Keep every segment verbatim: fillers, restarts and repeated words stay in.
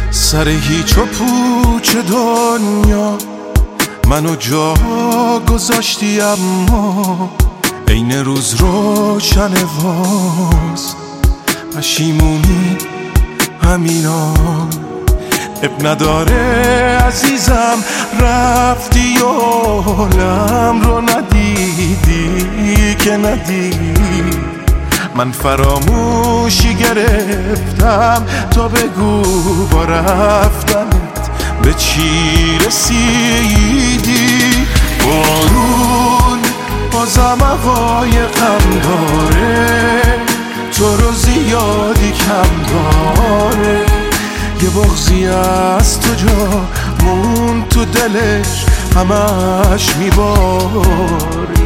سر هیچ و پوچ دنیا منو جا گذاشتی، اما عین روز روشن واز پشیمونی همینا. اب نداره عزیزم رفتی و حالم رو ندیدی که ندیدی. من فراموشی گرفتم تا بگو با رفتنت به چی رسیدی. بارون بازم هوای غم داره، تو رو زیادی کم داره. یه بغضی از تو جا مون تو دلش همش میباری.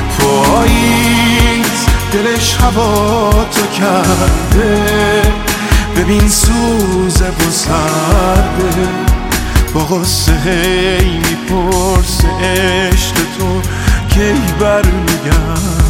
پاییز دلش هوا تو کرده، ببین سوزه و سرده. با غصه هی میپرسه عشق تو کی برمیگرده.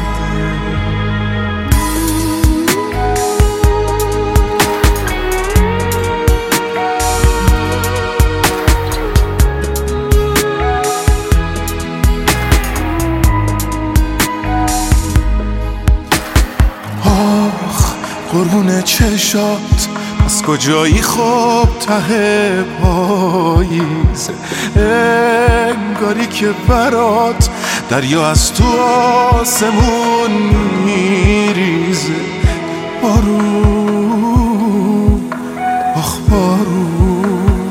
قربون چشات از کجایی خوب ته پاییزه، انگاری که برات دریا از تو آسمون میریزه. بارون آخ بارون،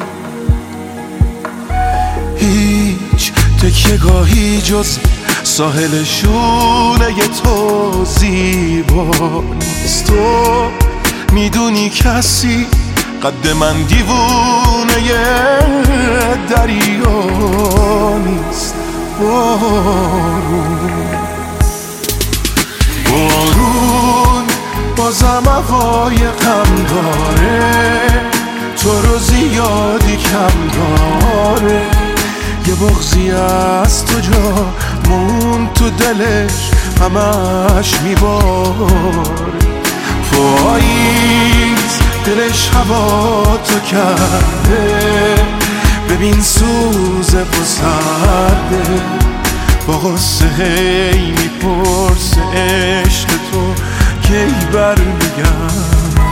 هیچ تکیه‌گاهی جز ساحل شونه تو زیبا نیست. تو میدونی کسی قد من دیوونه دریا نیست. بارون بارون بازم هوای غم داره، تو رو زیادی کم داره. یه بغضی از تو جا مون تو دلش همش میباره. پاییز دلش هوا تو کرده، ببین سوزه و سرده. با غصه هی میپرسه عشق تو کی برمیگرده.